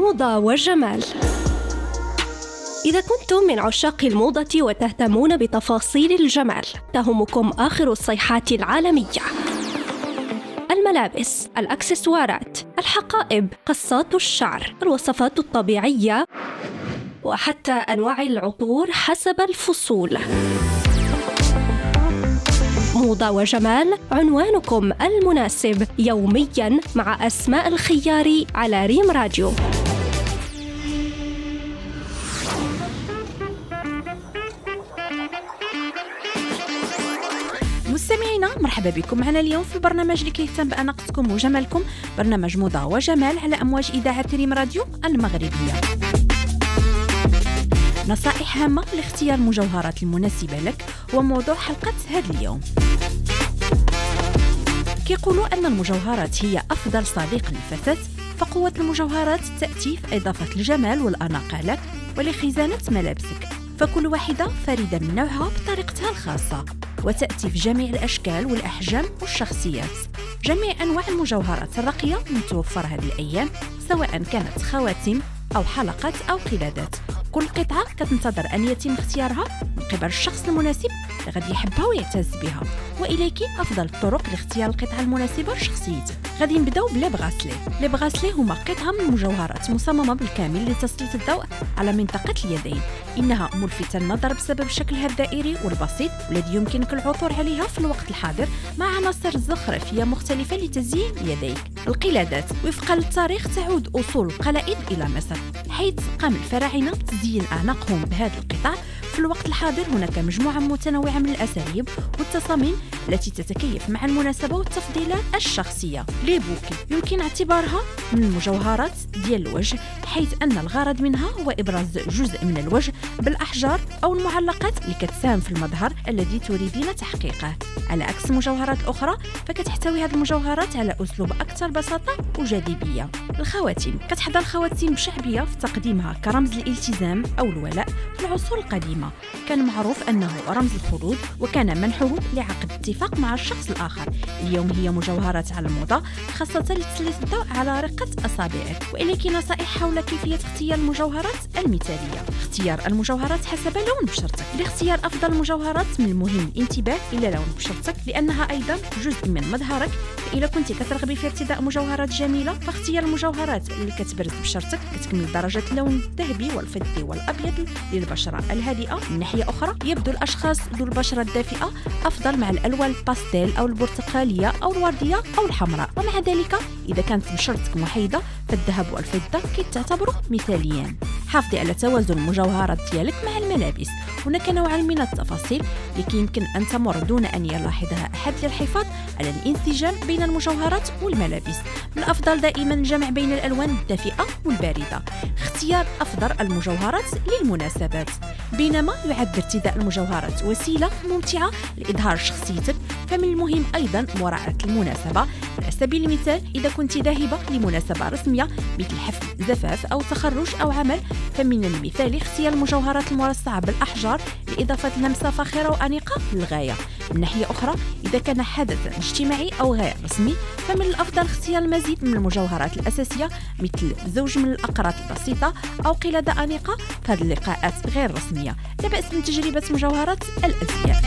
موضة وجمال. إذا كنتم من عشاق الموضة وتهتمون بتفاصيل الجمال، تهمكم آخر الصيحات العالمية: الملابس، الأكسسوارات، الحقائب، قصات الشعر، الوصفات الطبيعية، وحتى أنواع العطور حسب الفصول. موضة وجمال، عنوانكم المناسب يومياً مع أسماء الخياري على ريم راديو. مستمعينا، مرحبا بكم معنا اليوم في البرنامج اللي كيهتم بأناقتكم وجمالكم، برنامج موضة وجمال على أمواج إذاعة ريم راديو المغربية. نصائح هامة لاختيار المجوهرات المناسبة لك هو موضوع حلقة هذا اليوم. كيقولوا أن المجوهرات هي أفضل صديق للفتاة، فقوة المجوهرات تأتي في إضافة الجمال والأناقة لك ولخزانة ملابسك، فكل واحدة فريدة من نوعها بطريقتها الخاصة، وتأتي في جميع الأشكال والأحجام والشخصيات. جميع أنواع المجوهرات الراقية متوفرة هذه الأيام، سواء كانت خواتم أو حلقات أو قلادات. كل قطعة كتنتظر أن يتم اختيارها من قبل الشخص المناسب اللي غادي يحبها ويعتز بها، وإليك أفضل الطرق لاختيار القطعة المناسبة لشخصيتك. غادي نبداو بلي بغاسلي. لي بغاسلي هما قطعة من المجوهرات مصممة بالكامل لتسليط الضوء على منطقة اليدين. إنها ملفتة للنظر بسبب شكلها الدائري والبسيط والذي يمكنك العثور عليها في الوقت الحاضر مع عناصر زخرفية مختلفة لتزيين يديك. القلادات، وفقا للتاريخ تعود أصول القلائد إلى مصر، حيث قام الفراعنة بتزيين أعناقهم بهذه القطع. في الوقت الحاضر هناك مجموعة متنوعة من الأساليب والتصاميم التي تتكيف مع المناسبة والتفضيلات الشخصية. لي بوكي يمكن اعتبارها من المجوهرات ديال الوجه، حيث أن الغرض منها هو إبراز جزء من الوجه بالأحجار أو المعلقات اللي كتساهم في المظهر الذي تريدين تحقيقه. على عكس المجوهرات الأخرى فكتحتوي هذه المجوهرات على أسلوب أكثر بساطة وجاذبية. الخواتم، كتحظى الخواتم بشعبية في تقديمها كرمز الالتزام أو الولاء. في العصور القديمة كان معروف أنه رمز الخلود، وكان منحه لعقد اتفاق مع الشخص الآخر. اليوم هي مجوهرات على الموضة، خاصة لتسليط الضوء على رقة أصابعك. وإليك نصائح حول كيفية اختيار المجوهرات المثالية. اختيار المجوهرات حسب لون بشرتك. لاختيار أفضل المجوهرات من المهم الانتباه إلى لون بشرتك، لأنها أيضا جزء من مظهرك. فإذا كنت كترغبي في ارتداء مجوهرات جميلة، فاختيار المجوهرات اللي كتبرز بشرتك، كتكمل درجة اللون الذهبي والفضي والأبيض للبشرة الهادئة. من ناحية أخرى يبدو الأشخاص ذو البشرة الدافئة أفضل مع الألوان الباستيل أو البرتقالية أو الوردية أو الحمراء. ومع ذلك إذا كانت بشرتك محايدة فالذهب والفضة كيتعتبروا مثاليين. حافظي على توازن المجوهرات ديالك مع الملابس. هناك نوعان من التفاصيل اللي يمكن أن تمر دون أن يلاحظها أحد للحفاظ على الانسجام بين المجوهرات والملابس. من الأفضل دائما الجمع بين الألوان الدافئة والباردة. اختيار أفضل المجوهرات للمناسبات. بينما يعد ارتداء المجوهرات وسيلة ممتعة لإظهار شخصيتك، فمن المهم أيضا مراعاة المناسبة. على سبيل المثال إذا كنت ذاهبة لمناسبة رسمية مثل حفل زفاف أو تخرج أو عمل، فمن المثالي اختيار المجوهرات المرصعة بالأحجار لإضافة لمسة فاخرة وأنيقة للغاية. من ناحية أخرى إذا كان حدث اجتماعي أو غير رسمي، فمن الأفضل اختيار المزيد من المجوهرات الأساسية مثل زوج من الأقراط البسيطة أو قلادة أنيقة في هذه اللقاءات غير رسمية. لا بأس من تجربة مجوهرات الأزياء.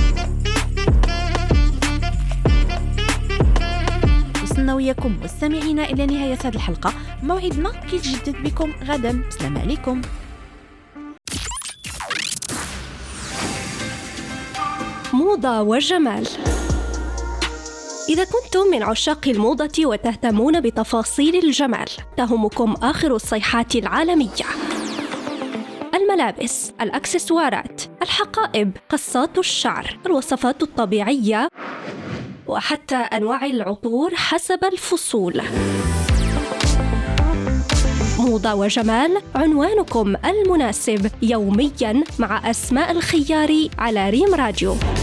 وصلنا وياكم مستمعينا إلى نهاية هذه الحلقة. موعدنا كيتجدد بكم غدا. السلام عليكم. موضة وجمال. إذا كنتم من عشاق الموضة وتهتمون بتفاصيل الجمال، تهمكم آخر الصيحات العالمية: الملابس، الأكسسوارات، الحقائب، قصات الشعر، الوصفات الطبيعية، وحتى أنواع العطور حسب الفصول. موضة وجمال، عنوانكم المناسب يومياً مع أسماء الخياري على ريم راديو.